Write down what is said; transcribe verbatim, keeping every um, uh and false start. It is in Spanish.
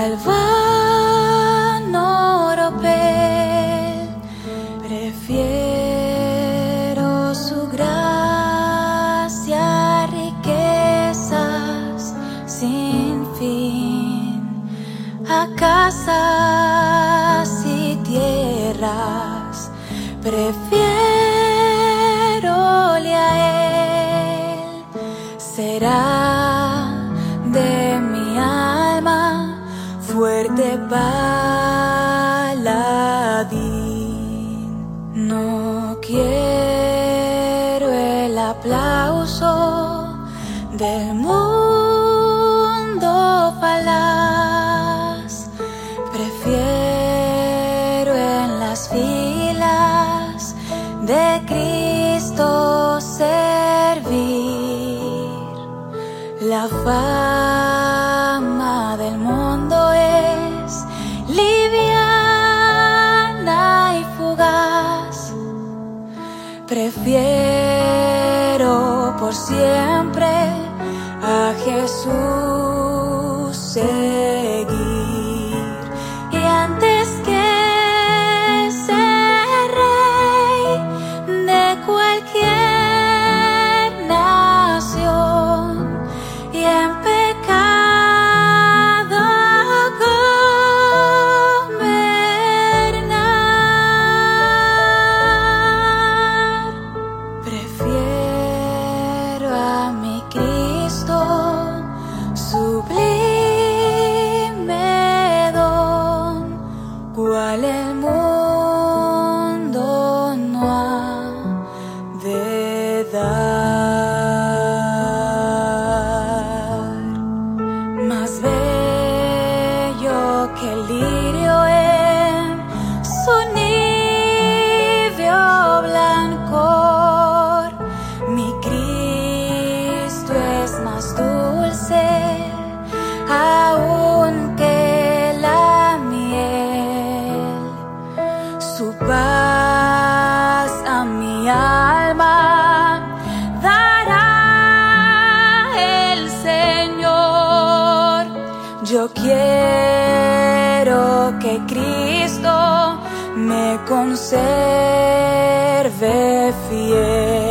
cual vano oropel, prefiero su gracia, riquezas sin fin, a casas y tierras, prefiérole a él. Será de mi alma fuerte paladín. No quiero el aplauso del mundo falaz, prefiero en las filas de Cristo servir. La fama del mundo es liviana y fugaz, prefiero por siempre a Jesús seguir. Y antes que ser rey de cualquier nación y en pecado gobernar, prefiero a mi Cristo sublime don, cual el mundo no ha de dar. Más bello que el lirio en su níveo blancor, mi Cristo es más dulce aún que la miel. Su paz a mi alma dará el Señor. Yo quiero que Cristo me conserve fiel.